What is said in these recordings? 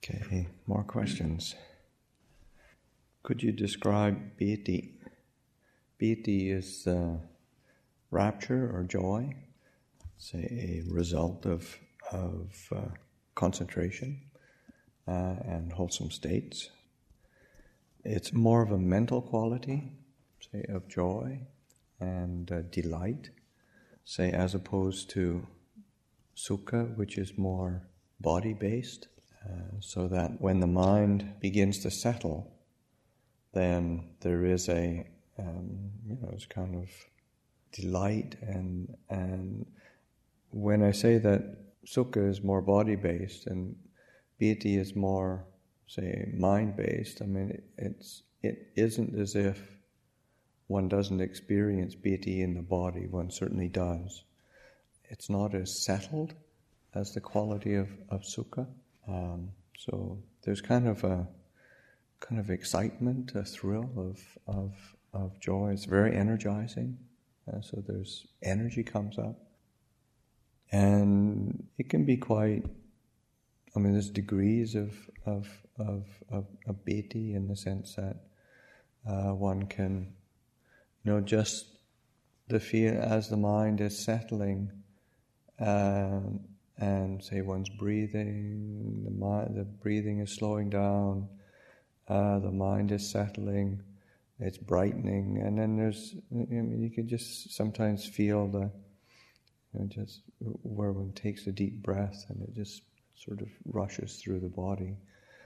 Okay, more questions. Could you describe piti? Piti is rapture or joy. It's a result of concentration and wholesome states. It's more of a mental quality, say, of joy and delight, say, as opposed to sukha, which is more body-based. So that when the mind begins to settle, then there is a it's kind of delight, and when I say that sukha is more body-based and piti is more, say, mind-based, I mean it isn't as if one doesn't experience piti in the body. One certainly does. It's not as settled as the quality of sukha. So there's kind of excitement, a thrill of joy. It's very energizing. So there's energy comes up, and it can be quite. I mean, there's degrees of piti in the sense that one can, just the feel as the mind is settling. And say one's breathing, the breathing is slowing down, the mind is settling, it's brightening, and then you can just sometimes feel just where one takes a deep breath and it just sort of rushes through the body.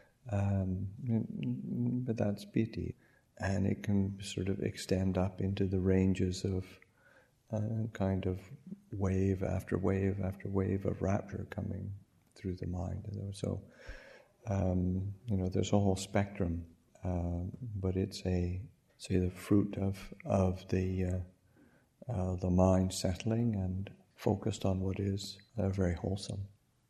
But that's piti, and it can sort of extend up into the ranges of kind of wave after wave after wave of rapture coming through the mind. So, there's a whole spectrum, but it's the fruit of the mind settling and focused on what is very wholesome.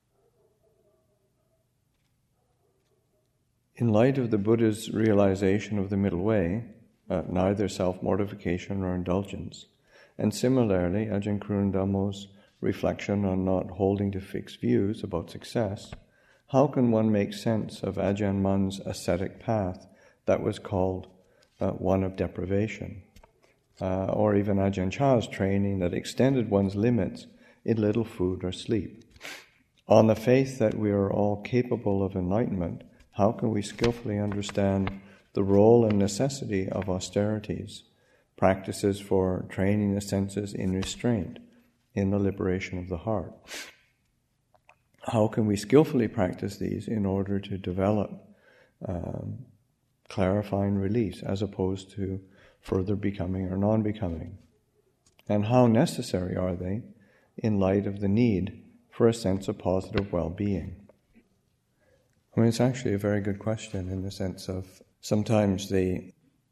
In light of the Buddha's realization of the middle way, neither self-mortification nor indulgence, and similarly, Ajahn Kurun Dhammo's reflection on not holding to fixed views about success, how can one make sense of Ajahn Mun's ascetic path that was called one of deprivation? Or even Ajahn Chah's training that extended one's limits in little food or sleep. On the faith that we are all capable of enlightenment, how can we skillfully understand the role and necessity of austerities, practices for training the senses in restraint, in the liberation of the heart? How can we skillfully practice these in order to develop clarifying release as opposed to further becoming or non-becoming? And how necessary are they in light of the need for a sense of positive well-being? I mean, it's actually a very good question in the sense of sometimes the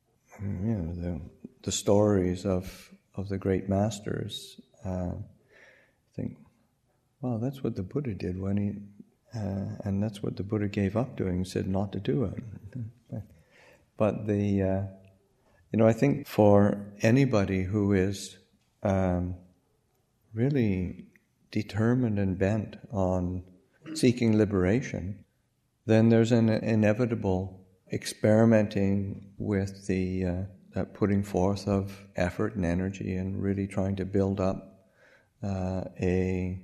stories of the great masters, think, well, that's what the Buddha did when he, and that's what the Buddha gave up doing, said not to do it. But I think for anybody who is really determined and bent on seeking liberation, then there's an inevitable experimenting with that putting forth of effort and energy and really trying to build up a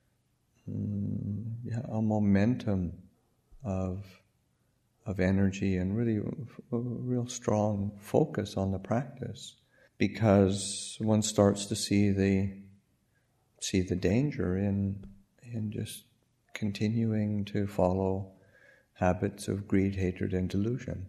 momentum of energy and really a real strong focus on the practice, because one starts to see the danger in just continuing to follow habits of greed, hatred, and delusion.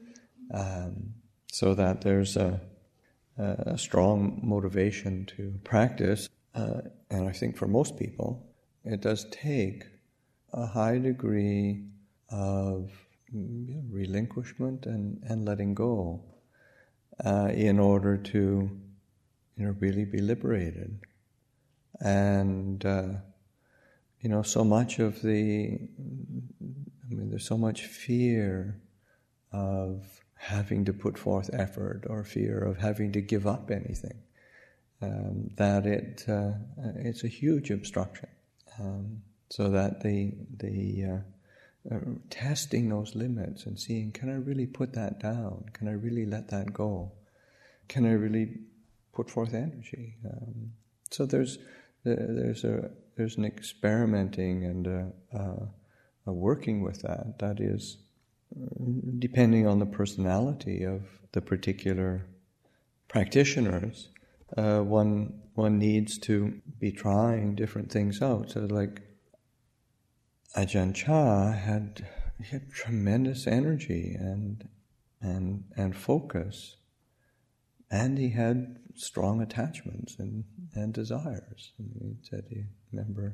So that there's a strong motivation to practice, and I think for most people, it does take a high degree of relinquishment and letting go in order to really be liberated. And so much of there's so much fear of having to put forth effort or fear of having to give up anything, that it's a huge obstruction. So that testing those limits and seeing, can I really put that down? Can I really let that go? Can I really put forth energy? So there's an experimenting and a working with that. That is, depending on the personality of the particular practitioners, one needs to be trying different things out. So like Ajahn Chah had tremendous energy and focus, and he had strong attachments and desires. And he said, he remember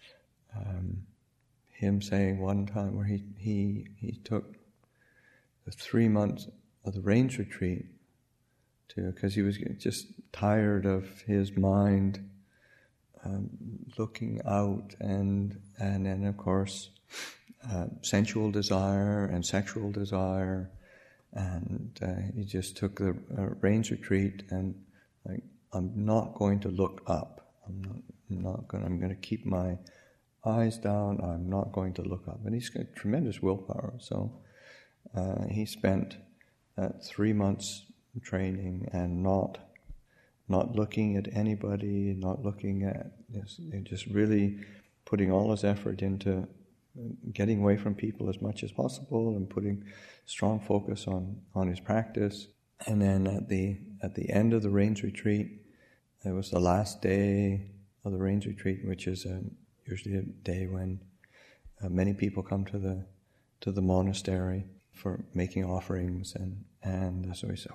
him saying one time where he took the 3 months of the rains retreat because he was just tired of his mind looking out, and then of course sensual desire and sexual desire, and he just took the rains retreat and like, I'm not going to look up. I'm going to keep my eyes down. I'm not going to look up. And he's got tremendous willpower. So he spent 3 months training and not looking at anybody, not looking at this, just really putting all his effort into getting away from people as much as possible and putting strong focus on his practice. And then at the end of the rains retreat, it was the last day of the rains retreat, which is usually a day when many people come to the monastery for making offerings, and so he said,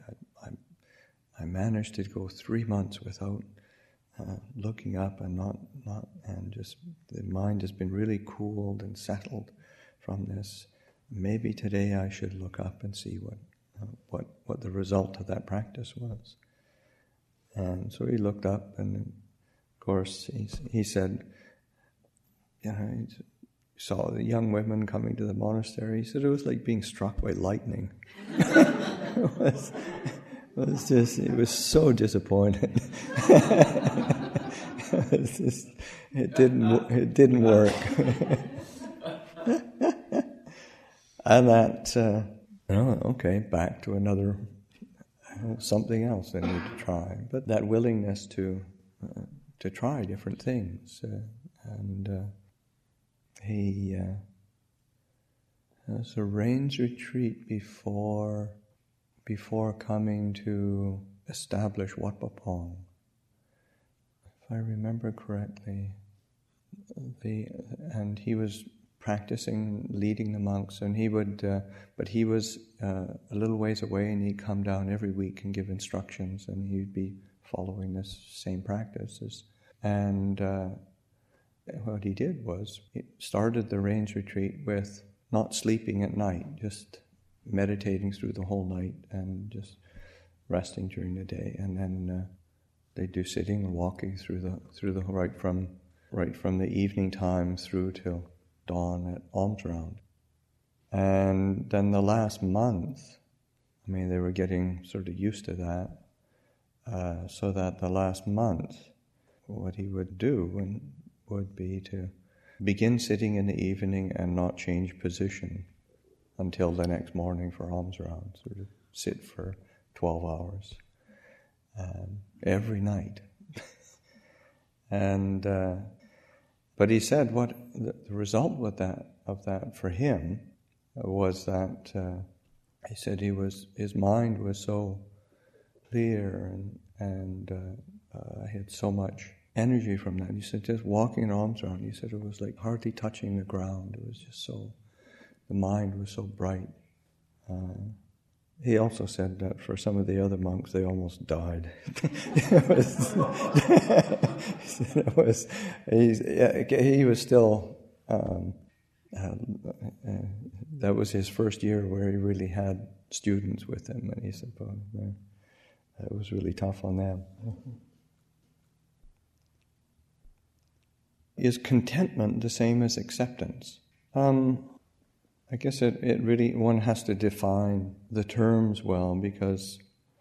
I managed to go 3 months without looking up and not and just the mind has been really cooled and settled from this. Maybe today I should look up and see what the result of that practice was. And so he looked up, and of course he said, he saw the young women coming to the monastery. He said it was like being struck by lightning. It was so disappointed. It didn't work. And that, okay, back to another something else I need to try. But that willingness to try different things, and he has a rains retreat before coming to establish Wat Pah Pong. If I remember correctly, and he was practicing leading the monks, and he would, but he was a little ways away, and he'd come down every week and give instructions, and he'd be following this same practices. And what he did was, he started the rains retreat with not sleeping at night, just meditating through the whole night and just resting during the day, and then they do sitting and walking through the right from the evening time through till dawn at alms round. And then the last month, they were getting sort of used to that, so that the last month, what he would do would be to begin sitting in the evening and not change position until the next morning for alms round. Sort of sit for 12 hours every night. And but he said what the result of that for him was that he said his mind was so clear and he had so much energy from that. He said just walking in alms round, he said it was like hardly touching the ground. It was just so, the mind was so bright. He also said that for some of the other monks, they almost died. He was still, that was his first year where he really had students with him, and he said, it was really tough on them. Is contentment the same as acceptance? I guess it really, one has to define the terms well, because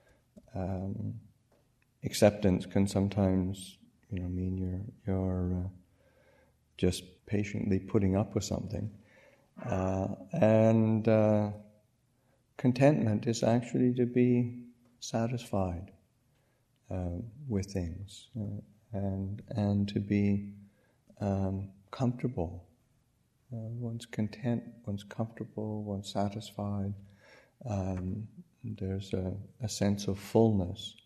acceptance can sometimes, mean you're just patiently putting up with something, And contentment is actually to be satisfied with things, and to be comfortable. One's content, one's comfortable, one's satisfied. There's a sense of fullness,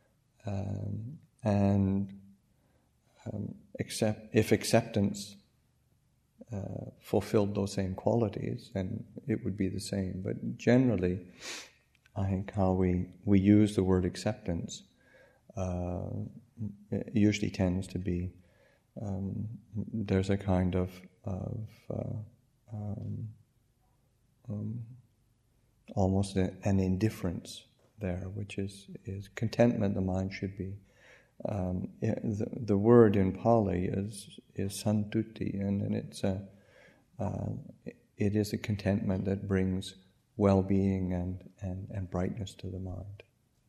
and if acceptance fulfilled those same qualities, then it would be the same. But generally, I think how we use the word acceptance it usually tends to be there's a kind of almost an indifference there, which is contentment. The mind should be. The word in Pali is santuti, and it is a contentment that brings well-being and brightness to the mind.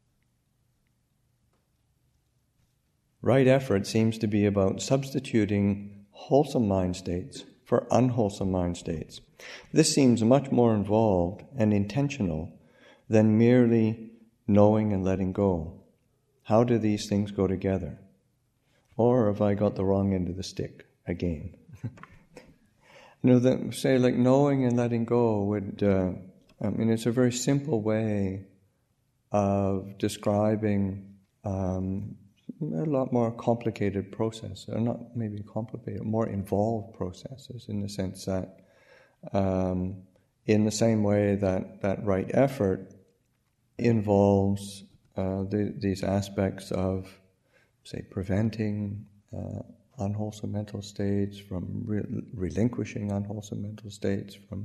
Right effort seems to be about substituting wholesome mind states for unwholesome mind states. This seems much more involved and intentional than merely knowing and letting go. How do these things go together? Or have I got the wrong end of the stick again? Say like knowing and letting go would, it's a very simple way of describing a lot more complicated process, or not maybe complicated, more involved processes, in the sense that in the same way that right effort involves these aspects of, say, preventing unwholesome mental states, from relinquishing unwholesome mental states, from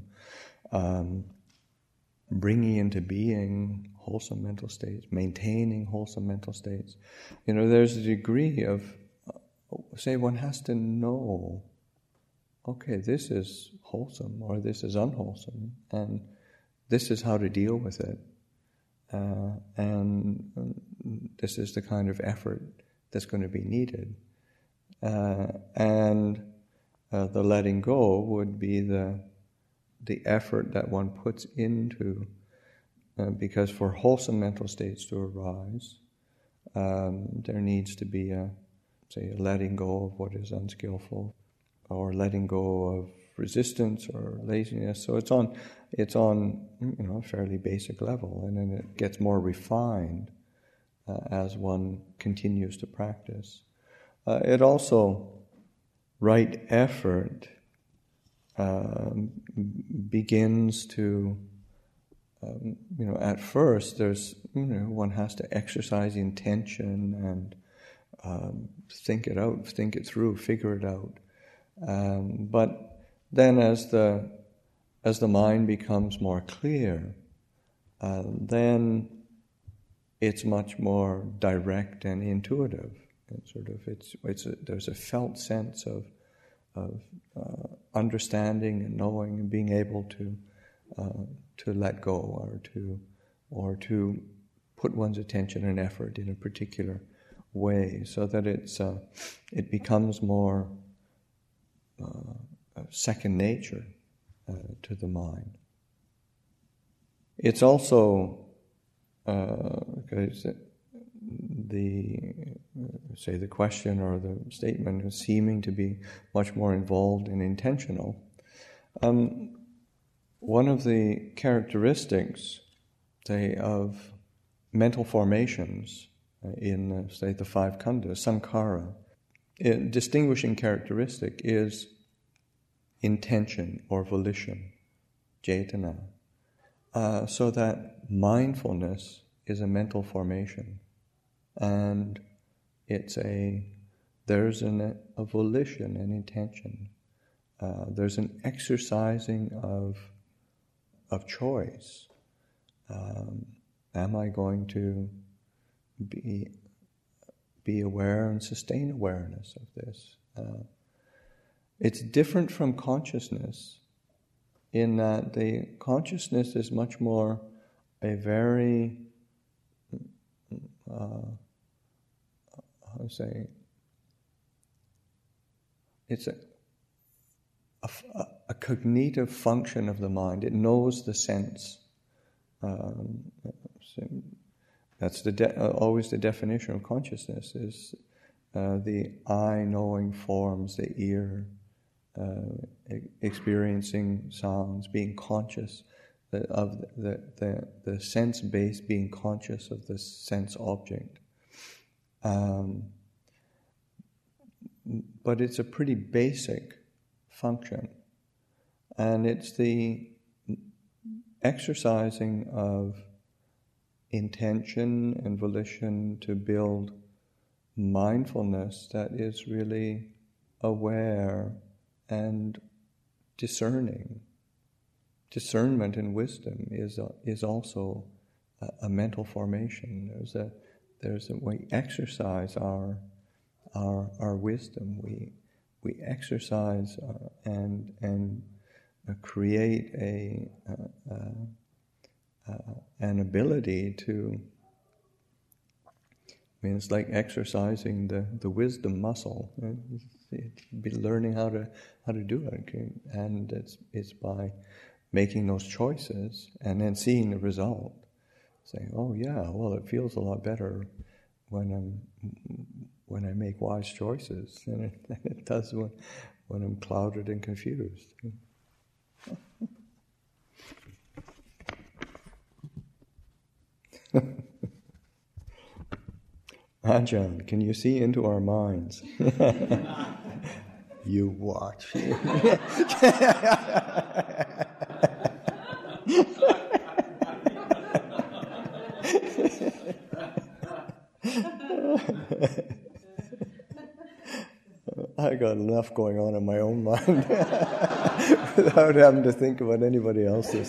bringing into being wholesome mental states, maintaining wholesome mental states. There's a degree of, say, one has to know, okay, this is wholesome or this is unwholesome, and this is how to deal with it. And this is the kind of effort that's going to be needed. And the letting go would be the effort that one puts into, because for wholesome mental states to arise, there needs to be a letting go of what is unskillful, or letting go of resistance or laziness. So it's on a fairly basic level, and then it gets more refined as one continues to practice. It also, right effort begins to, at first there's, one has to exercise intention and think it out, think it through, figure it out. But then as the mind becomes more clear, then it's much more direct and intuitive. There's a felt sense of understanding and knowing and being able to let go, or to put one's attention and effort in a particular way, so that it becomes more second nature to the mind. It's also the question or the statement is seeming to be much more involved and intentional. One of the characteristics, of mental formations in, the five khandhas, sankhara, a distinguishing characteristic is intention or volition, cetana. So that mindfulness is a mental formation, and there's a volition and intention. There's an exercising of choice. Am I going to be aware and sustain awareness of this? It's different from consciousness, in that the consciousness is much more a very, a cognitive function of the mind. It knows the sense. So that's always the definition of consciousness, is the eye knowing forms, the ear experiencing sounds, being conscious of the sense base, being conscious of the sense object. But it's a pretty basic function, and it's the exercising of intention and volition to build mindfulness that is really aware and discerning. Discernment and wisdom is also a mental formation. There's a we exercise our wisdom. We exercise and create an ability to. I mean, it's like exercising the wisdom muscle. Be learning how to do it, and it's by making those choices and then seeing the result. Saying, "Oh yeah, well, it feels a lot better when I make wise choices than it does when I'm clouded and confused." Ajahn, can you see into our minds? You watch. I got enough going on in my own mind without having to think about anybody else's.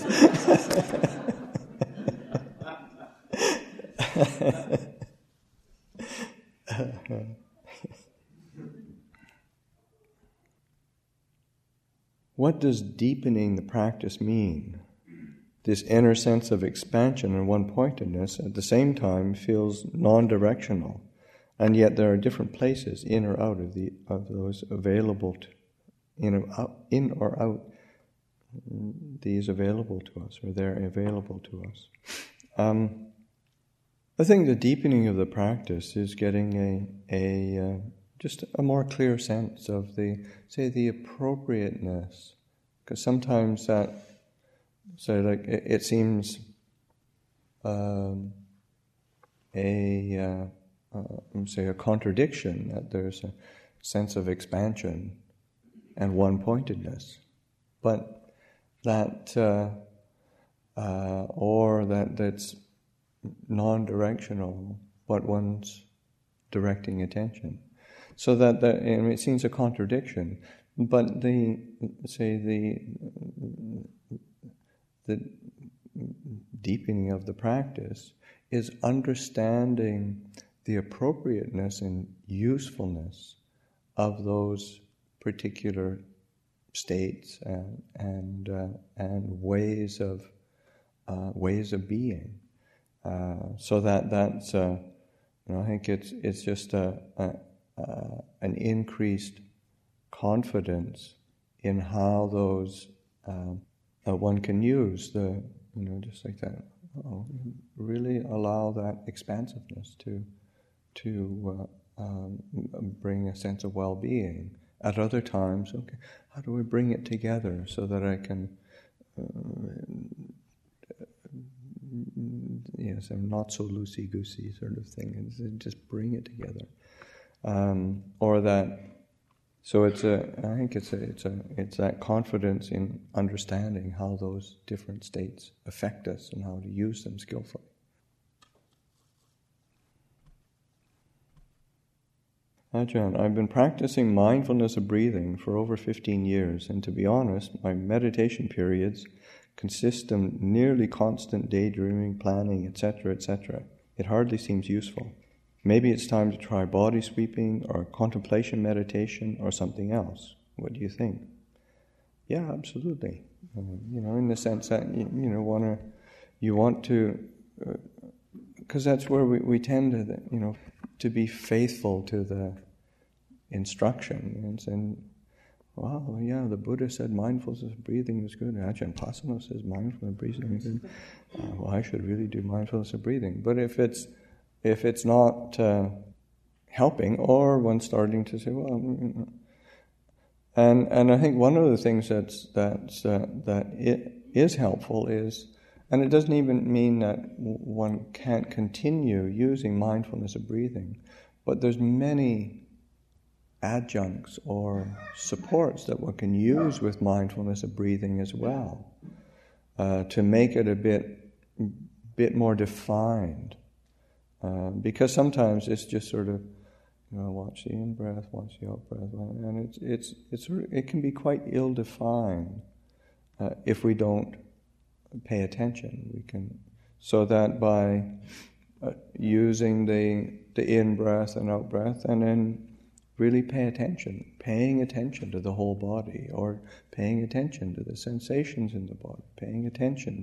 What does deepening the practice mean? This inner sense of expansion and one-pointedness at the same time feels non-directional, and yet there are different places in or out of those available to, in or out these available to us, or they're available to us. I think the deepening of the practice is getting just a more clear sense of the appropriateness, because sometimes it seems a contradiction, that there's a sense of expansion and one-pointedness, but that's non-directional, but one's directing attention. So that it seems a contradiction, but the deepening of the practice is understanding the appropriateness and usefulness of those particular states and ways of being. So that's I think it's just an increased confidence in how those one can use just like that. Really allow that expansiveness to bring a sense of well-being. At other times, okay, how do we bring it together so that I can some not so loosey-goosey sort of thing, and just bring it together, or that. So I think it's that confidence in understanding how those different states affect us and how to use them skillfully. Ajahn, I've been practicing mindfulness of breathing for over 15 years, and to be honest, my meditation periods consist of nearly constant daydreaming, planning, etc., etc. It hardly seems useful. Maybe it's time to try body sweeping or contemplation meditation or something else. What do you think? Yeah, absolutely. In the sense that you want to, because that's where we tend to be faithful to the instruction, and wow, yeah, the Buddha said mindfulness of breathing is good. Ajahn Pasanno says mindfulness of breathing is good. Well, I should really do mindfulness of breathing. But if it's not helping, or one starting to say, well, and I think one of the things that it is helpful is, and it doesn't even mean that one can't continue using mindfulness of breathing, but there's many adjuncts or supports that one can use with mindfulness of breathing as well, to make it a bit more defined. Because sometimes it's just sort of, watch the in-breath, watch the out-breath, and it can be quite ill-defined if we don't pay attention. So that by using the in-breath and out-breath, and then really paying attention to the whole body, or paying attention to the sensations in the body, paying attention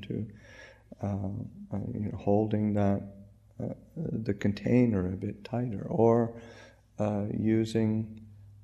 to holding the container a bit tighter, or using,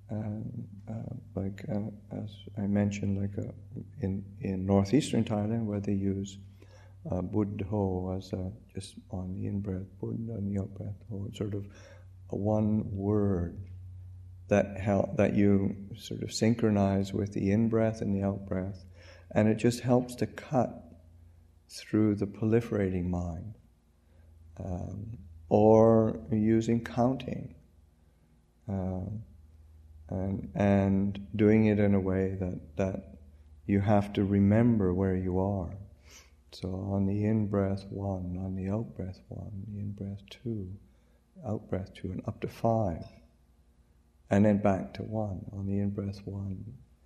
as I mentioned, in northeastern Thailand, where they use Buddho as just on the in-breath, Buddha on the out-breath, it's sort of a one word that you sort of synchronize with the in-breath and the out-breath, and it just helps to cut through the proliferating mind. Or using counting, and doing it in a way that you have to remember where you are. So on the in-breath 1, on the out-breath 1, the in-breath 2, out-breath 2, and up to 5. And then back to 1, on the in-breath 1,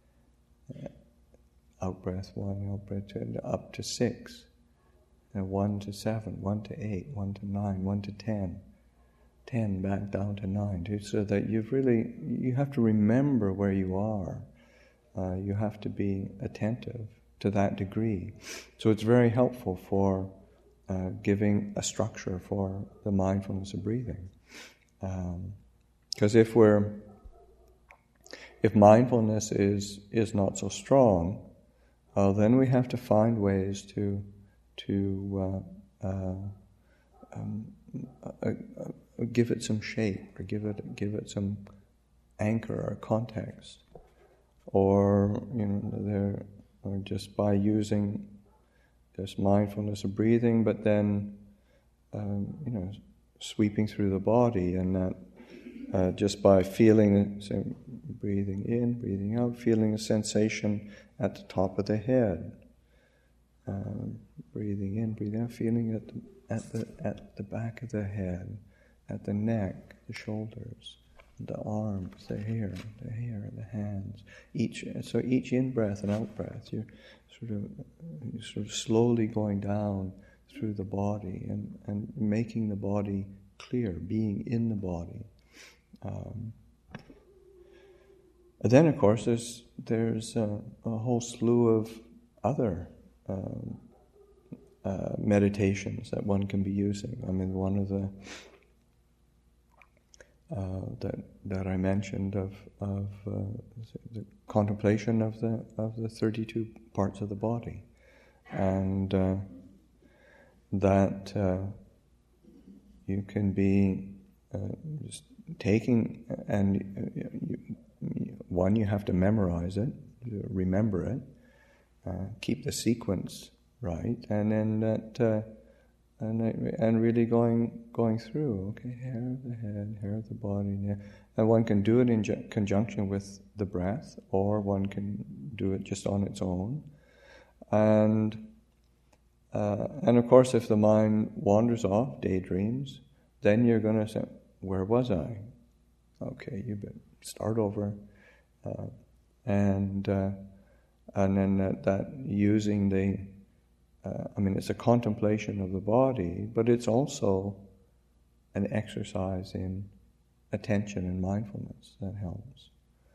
out-breath 1, out-breath 2, and up to 6. And 1 to 7, 1 to 8, 1 to 9, 1 to 10, 10 back down to 9, so that you have to remember where you are. You have to be attentive to that degree. So it's very helpful for giving a structure for the mindfulness of breathing. Because if mindfulness is not so strong, then we have to find ways to give it some shape, or give it some anchor or context, or just by using this mindfulness of breathing, but then sweeping through the body, and that just by feeling, breathing in, breathing out, feeling a sensation at the top of the head. Breathing in, breathing out, feeling it at the back of the head, at the neck, the shoulders, the arms, the hair, the hands. Each in-breath and out-breath, you're sort of slowly going down through the body and making the body clear, being in the body. And then, of course, there's a whole slew of other meditations that one can be using. I mean, one of the that I mentioned of the contemplation of the 32 parts of the body, and that you can be just taking, and you have to memorize it, remember it. Keep the sequence right, and then and really going through. Okay, hair of the head, hair of the body, and one can do it in conjunction with the breath, or one can do it just on its own. And of course, if the mind wanders off, daydreams, then you're going to say, "Where was I?" Okay, you better start over, and then that using it's a contemplation of the body, but it's also an exercise in attention and mindfulness that helps.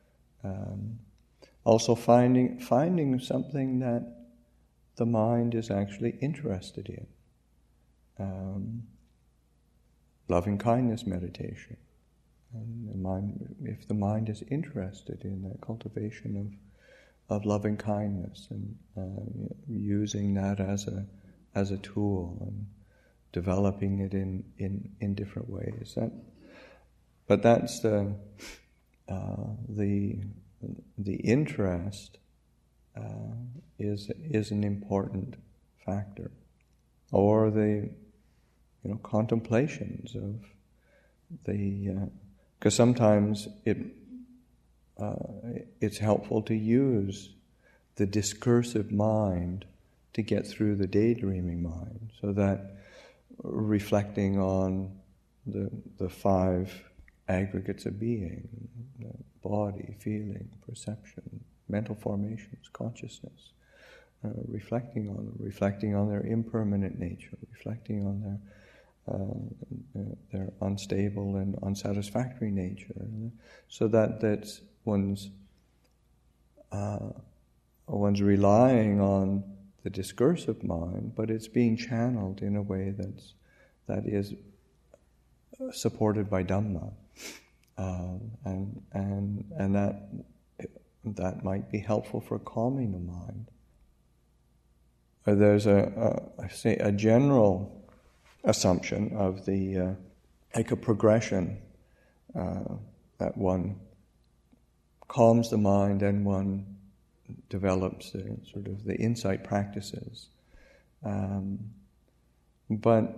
Also finding something that the mind is actually interested in. Loving kindness meditation, And if the mind is interested in the cultivation of loving kindness and using that as a tool and developing it in different ways, but that's the interest is an important factor, or the contemplations of the. Because sometimes it's helpful to use the discursive mind to get through the daydreaming mind, so that reflecting on the five aggregates of being, body, feeling, perception, mental formations, consciousness, reflecting on their impermanent nature, reflecting on their unstable and unsatisfactory nature, so that's one's relying on the discursive mind, but it's being channeled in a way that is supported by Dhamma, and that might be helpful for calming the mind. There's a general assumption of the like a progression that one calms the mind and one develops sort of the insight practices, but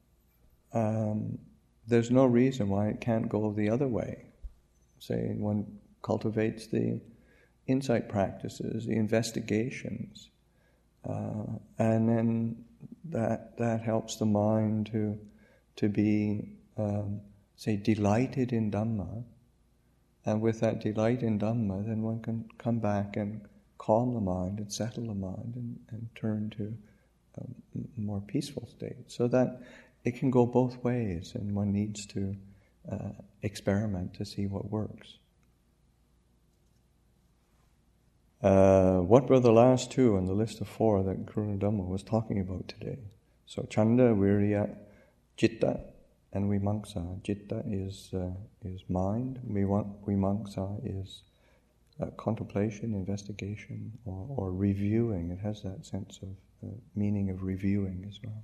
there's no reason why it can't go the other way. Say one cultivates the insight practices, the investigations, and then that helps the mind to be, say, delighted in Dhamma. And with that delight in Dhamma, then one can come back and calm the mind and settle the mind and turn to a more peaceful state. So that it can go both ways, and one needs to experiment to see what works. What were the last two on the list of four that Karuna Dhamma was talking about today? So Chanda, Virya, Citta, and Vimamsa. Citta is mind. Vimamsa is contemplation, investigation, or reviewing. It has that sense of meaning of reviewing as well.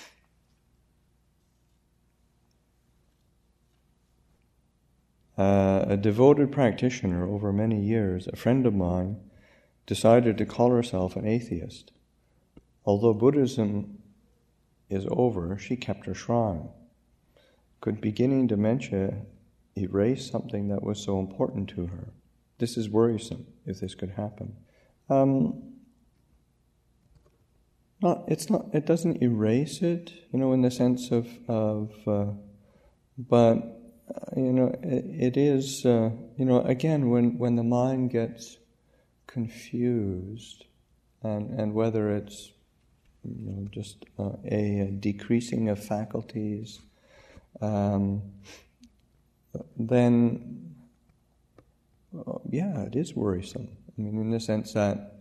A devoted practitioner over many years, a friend of mine, decided to call herself an atheist. Although Buddhism is over, she kept her shrine. Could beginning dementia erase something that was so important to her? This is worrisome, if this could happen. It doesn't erase it, in the sense of but it is, again, when the mind gets confused, and whether it's just a decreasing of faculties, then it is worrisome. I mean, in the sense that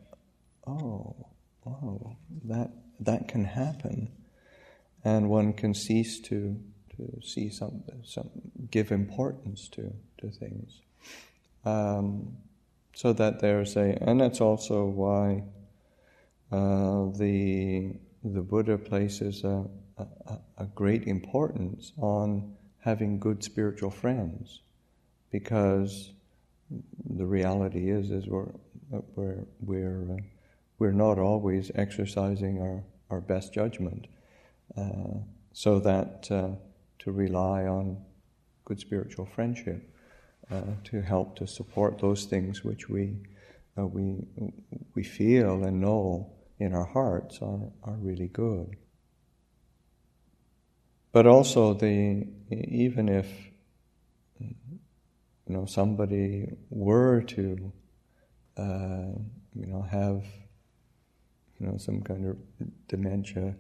that can happen, and one can cease to see some give importance to things. So that there's and that's also why the Buddha places a great importance on having good spiritual friends, because the reality is we're not always exercising our best judgment, so that to rely on good spiritual friendship to help to support those things which we feel and know in our hearts are really good. But also even if somebody were to have some kind of dementia,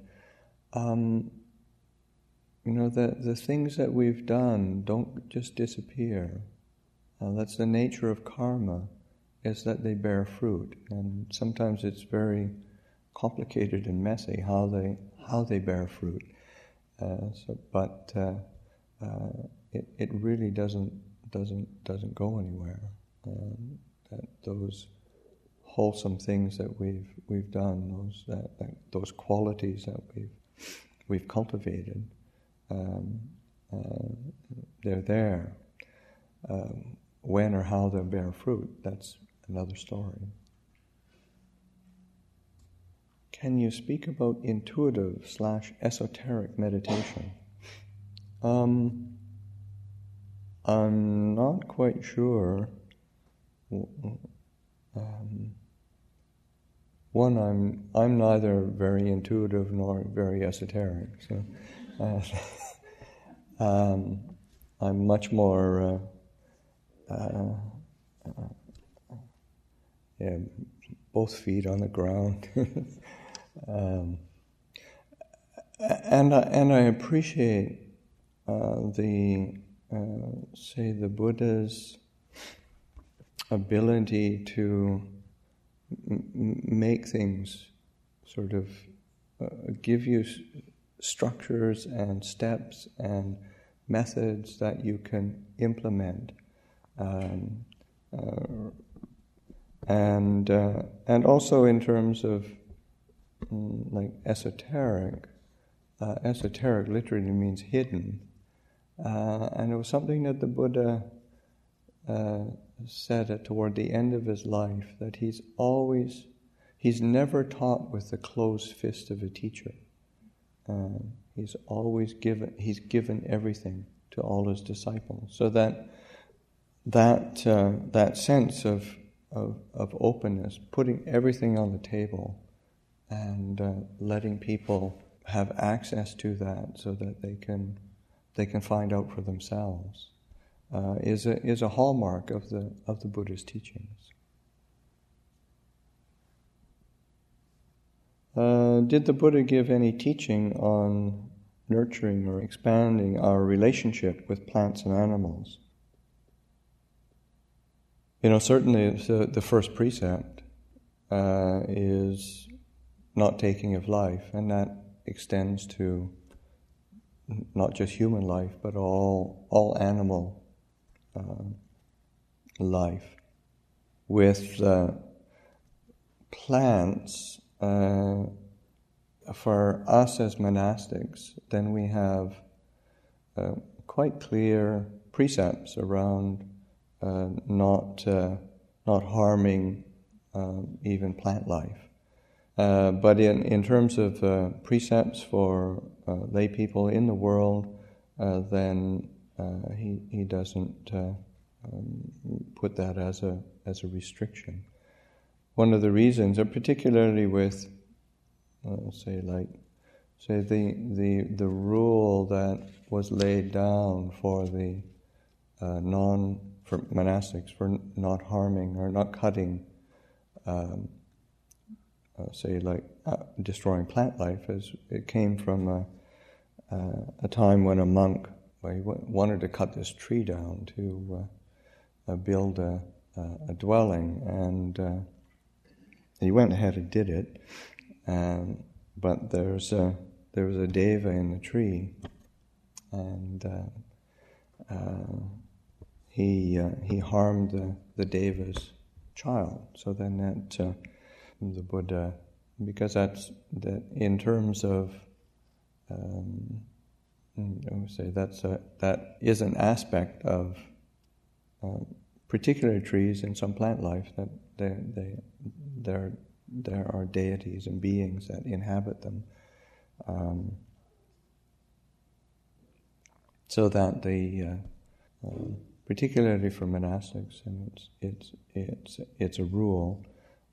the things that we've done don't just disappear. That's the nature of karma, is that they bear fruit, and sometimes it's very complicated and messy how they bear fruit. But it really doesn't doesn't go anywhere. That those wholesome things that we've done, those qualities that we've cultivated, they're there. When or how they'll bear fruit, that's another story. Can you speak about intuitive/esoteric meditation? I'm not quite sure. One, I'm neither very intuitive nor very esoteric, so I'm much more both feet on the ground. And I appreciate the Buddha's ability to make things sort of give you structures and steps and methods that you can implement, and also in terms of like esoteric literally means hidden, and it was something that the Buddha said toward the end of his life, that he's never taught with the closed fist of a teacher. He's given everything to all his disciples, so that sense of openness, putting everything on the table, and letting people have access to that, so that they can find out for themselves, is a hallmark of the Buddha's teachings. Did the Buddha give any teaching on nurturing or expanding our relationship with plants and animals? Certainly the first precept is not taking of life, and that extends to not just human life, but all animal life. With plants, for us as monastics, then we have quite clear precepts around not harming even plant life. But in terms of precepts for lay people in the world, then he doesn't put that as a restriction. One of the reasons, particularly with the rule that was laid down for for monastics, for not harming or not cutting, destroying plant life, it came from a time when a monk wanted to cut this tree down to build a dwelling, and he went ahead and did it. But there was a deva in the tree, and he harmed the deva's child. So then that the Buddha, because that in terms of that is an aspect of particular trees and some plant life, that there are deities and beings that inhabit them, so that particularly for monastics, and it's a rule,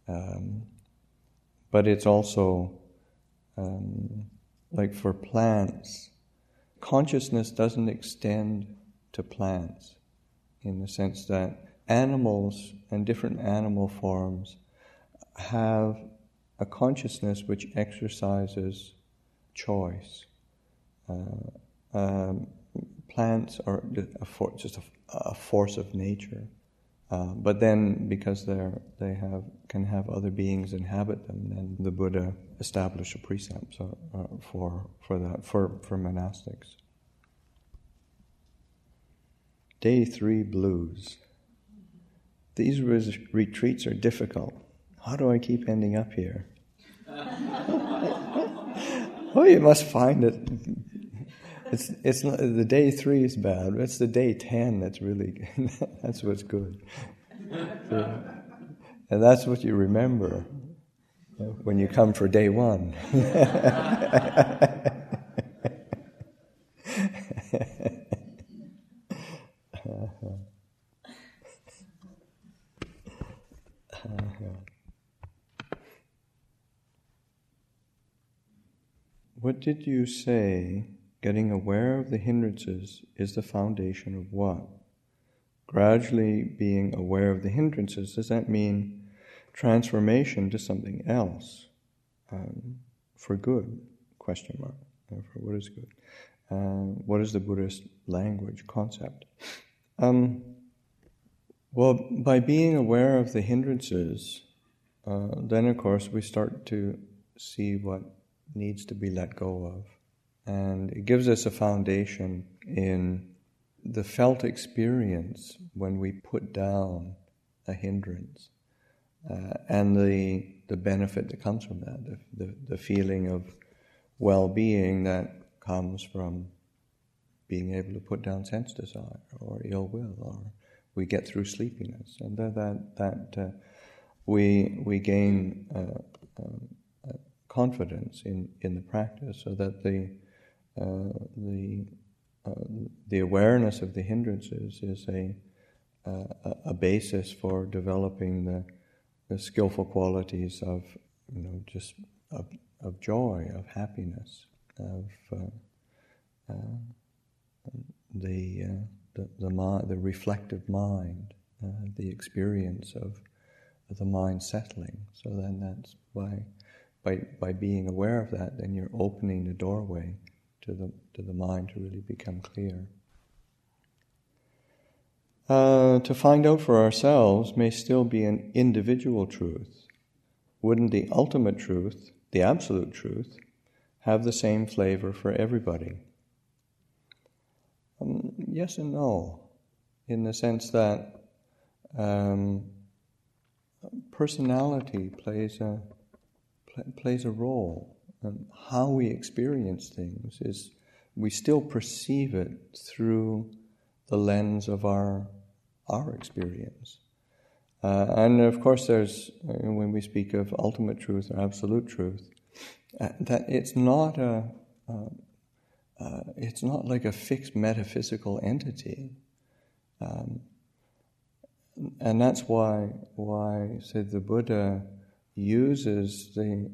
but it's also like for plants, consciousness doesn't extend to plants, in the sense that animals and different animal forms have a consciousness which exercises choice. Plants are just a force of nature, but then because they can have other beings inhabit them, then the Buddha established a precept for monastics. Day 3 blues. These retreats are difficult. How do I keep ending up here? Oh, you must find it. It's not, the day 3 is bad. It's the day 10 that's really that's what's good. And that's what you remember when you come for day 1. What did you say? Getting aware of the hindrances is the foundation of what? Gradually being aware of the hindrances, does that mean transformation to something else? For good? Question mark. For what is good? What is the Buddhist language concept? Well, by being aware of the hindrances, then of course we start to see what needs to be let go of. And it gives us a foundation in the felt experience when we put down a hindrance, and the benefit that comes from that, the feeling of well-being that comes from being able to put down sense desire or ill will, or we get through sleepiness, and that we gain confidence in the practice, so that the awareness of the hindrances is a basis for developing the skillful qualities of just of joy, of happiness, of the reflective mind, the experience of the mind settling. So then that's why by being aware of that, then you're opening the doorway to the mind to really become clear. To find out for ourselves may still be an individual truth. Wouldn't the ultimate truth, the absolute truth, have the same flavor for everybody? Yes and no, in the sense that personality plays a role. And how we experience things is we still perceive it through the lens of our experience. And of course there's, when we speak of ultimate truth or absolute truth, that it's not like a fixed metaphysical entity. And that's why say the Buddha uses the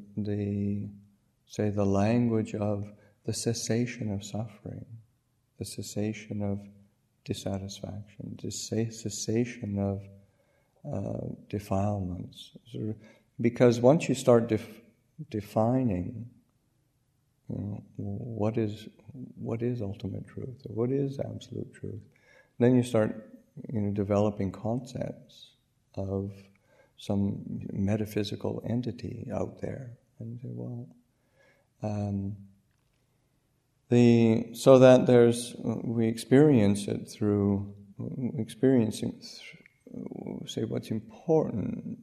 language of the cessation of suffering, the cessation of dissatisfaction, the cessation of defilements. Because once you start defining, what is ultimate truth, or what is absolute truth, then you start developing concepts of some metaphysical entity out there, and say, well, so that we experience it through experiencing, say, what's important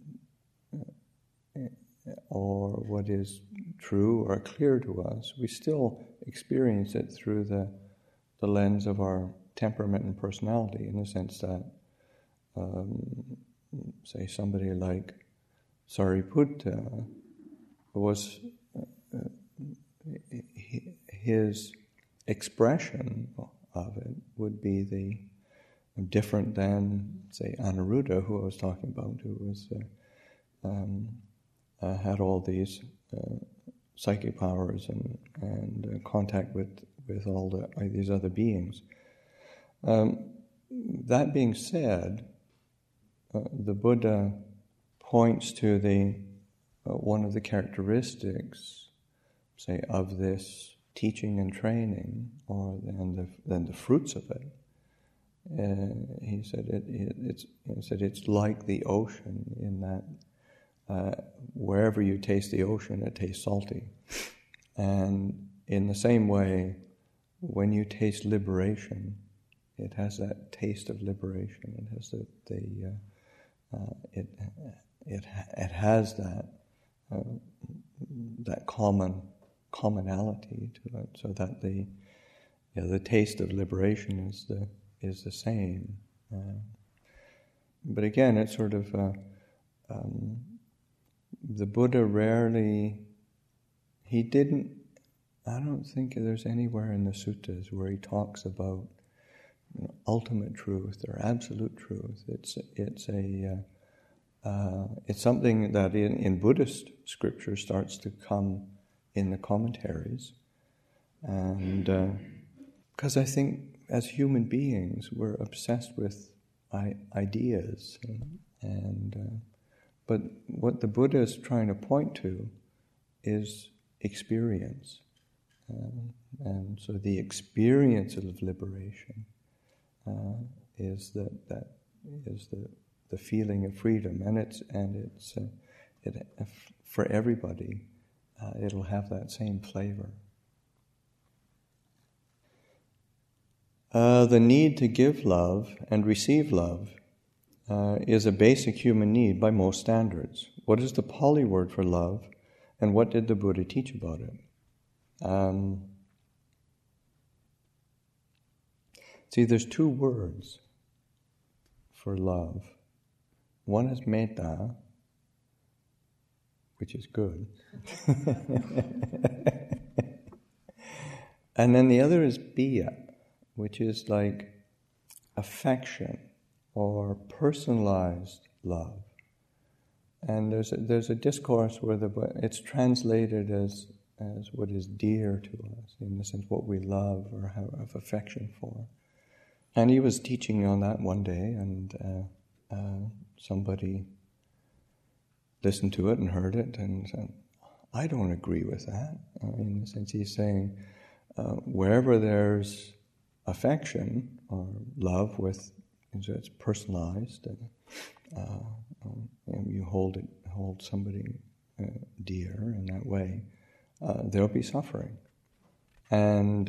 or what is true or clear to us. We still experience it through the lens of our temperament and personality, in the sense that, say, somebody like Sariputta was his expression of it would be different than, say, Anuruddha, who I was talking about, who was had all these psychic powers and contact with all these other beings. That being said, the Buddha points to one of the characteristics, say, of this teaching and training, then the fruits of it. He said it's like the ocean, in that wherever you taste the ocean, it tastes salty. And in the same way, when you taste liberation, it has that taste of liberation. It has it has that commonality to it, so that the taste of liberation is the same. But again, it's sort of the Buddha rarely. He didn't. I don't think there's anywhere in the suttas where he talks about ultimate truth or absolute truth. It's something that in Buddhist scripture starts to come in the commentaries, and because I think as human beings we're obsessed with ideas, but what the Buddha is trying to point to is experience, and so the experience of liberation is the feeling of freedom, and it's for everybody. It'll have that same flavor. The need to give love and receive love is a basic human need by most standards. What is the Pali word for love, and what did the Buddha teach about it? See, there's two words for love. One is metta, which is good. And then the other is biya, which is like affection or personalized love. And there's a discourse where it's translated as what is dear to us, in the sense what we love or have affection for. And he was teaching on that one day, and somebody listened to it and heard it and said, I don't agree with that. In the sense he's saying, wherever there's affection or love it's personalized, and you hold somebody dear in that way, there'll be suffering. And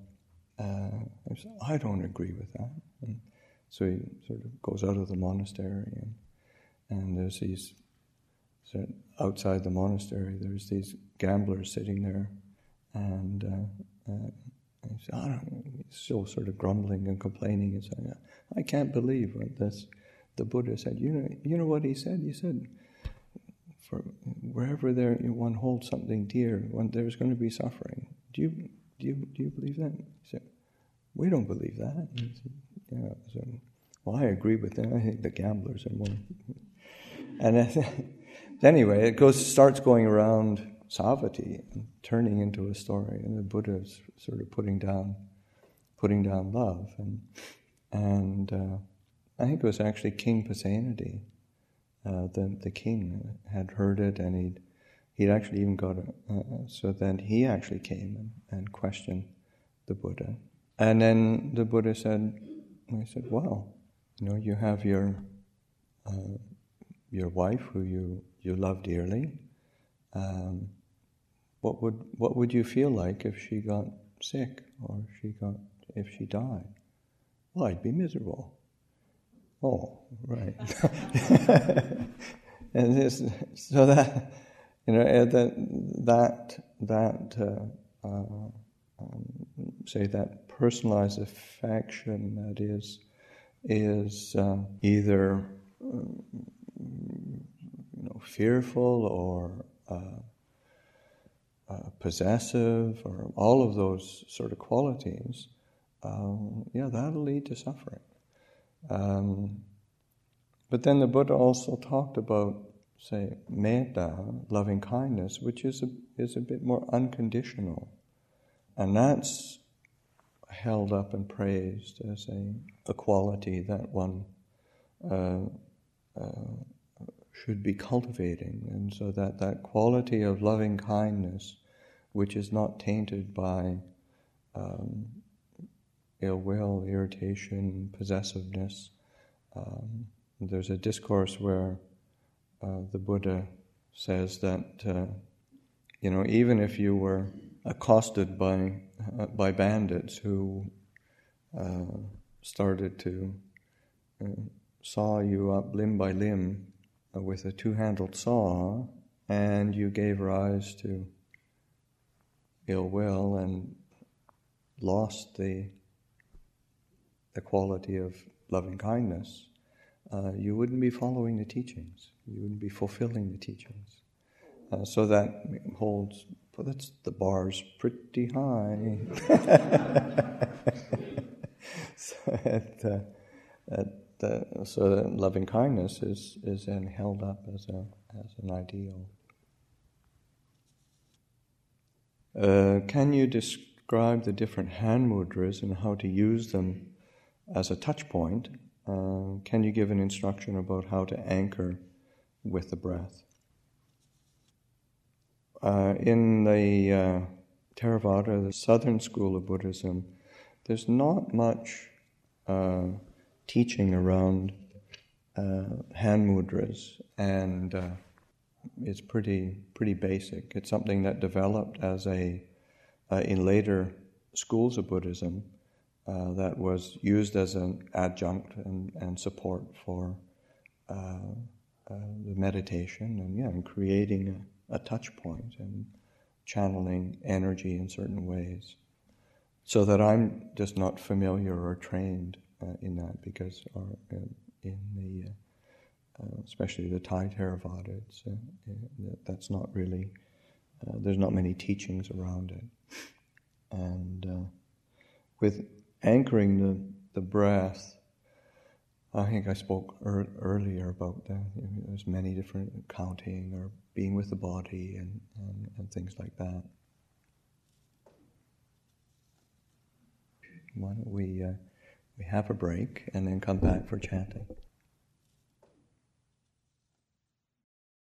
I don't agree with that. And so he sort of goes out of the monastery, and there's these, outside the monastery, there's these gamblers sitting there, and he's still sort of grumbling and complaining and saying, I can't believe what the Buddha said. You know what he said? He said, for wherever one holds something dear, there's going to be suffering. Do you believe that? He said, we don't believe that. He said, well, I agree with that. I think the gamblers are more. And anyway, it starts going around Savatthi, and turning into a story, and the Buddha is sort of putting down love, and I think it was actually King Pasenadi, the king had heard it, and he'd actually even got it. So then he actually came and questioned the Buddha, and then the Buddha said, well, you have your wife who you love dearly. What would you feel like if she got sick, or if she died? Well, I'd be miserable. Oh, right. And so that say that personalized affection that is either fearful or possessive, or all of those sort of qualities, that'll lead to suffering. But then the Buddha also talked about, say, metta, loving kindness, which is a bit more unconditional, and that's held up and praised as a quality that one should be cultivating. And so that quality of loving kindness, which is not tainted by ill will, irritation, possessiveness. There's a discourse where the Buddha says that even if you were accosted by bandits who started to saw you up limb by limb with a two-handled saw, and you gave rise to ill will and lost the quality of loving kindness, you wouldn't be following the teachings. You wouldn't be fulfilling the teachings. So that puts the bars pretty high. So that loving kindness is then held up as an ideal. Can you describe the different hand mudras and how to use them as a touch point? Can you give an instruction about how to anchor with the breath? In the Theravada, the southern school of Buddhism, there's not much teaching around hand mudras, and it's pretty basic. It's something that developed as in later schools of Buddhism that was used as an adjunct and support for the meditation and creating a touch point and channeling energy in certain ways. So that I'm just not familiar or trained in that, because in the especially the Thai Theravada, that's not really, there's not many teachings around it. And with anchoring the breath, I think I spoke earlier about that. There's many different counting or being with the body and things like that. Why don't we have a break and then come back for chanting?